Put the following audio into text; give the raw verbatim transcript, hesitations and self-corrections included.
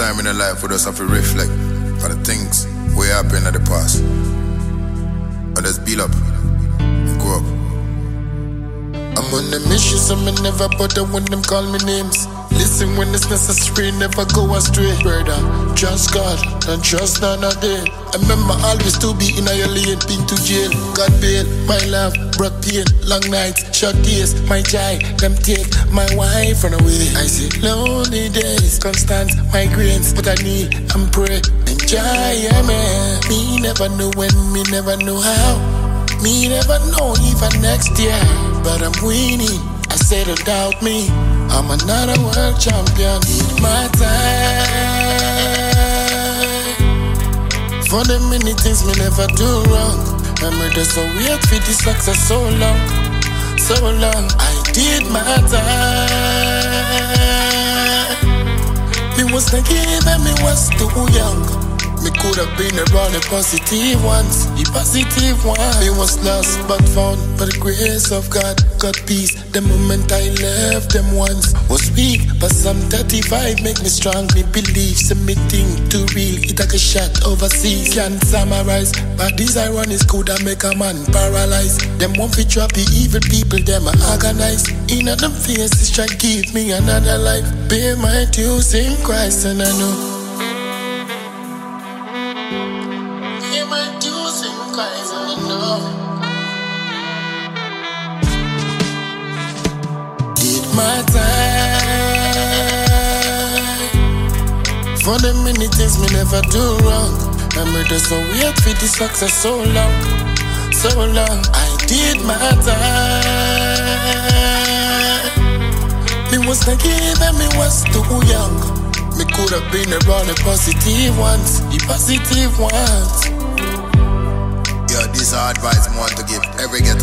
time in the life we just have to reflect on the things we happen in the past. And just build up and grow up. I'm on a mission, so me never bother when them call me names. Listen when it's necessary, never go astray. Brother, trust God and trust none of them. I remember always to be in a lane, been to jail. God bail, my love, brought pain. Long nights, short days, my child, them take my wife run away. I see lonely days, constant migraines. But I kneel and pray, enjoy, yeah man. Me never know when, me never know how. Me never know even next year. But I'm winning, I said don't doubt me. I'm another world champion. Need my time. For the many things me never do wrong. Remember just so wait for the success so long, so long. I did my time. Me was naive and me was too young. Me could have been around the positive ones, the positive one. Me was lost but found by the grace of God. Got peace the moment I left them once. Was weak but some thirty-five make me strong. Me believe submitting to real, it like a shot overseas. Can't summarize, but these ironies could have make a man paralyzed. Them want to trap the evil people, them are organized. In them faces try give me another life. Pay my dues in Christ and I know. Did my time. For the many things me never do wrong. Remember just so wait for the success so long, so long. I did my time. Me was naive and me was too young. Me could have been around the positive ones, the positive ones. Yo, this is advice I want to give every ghetto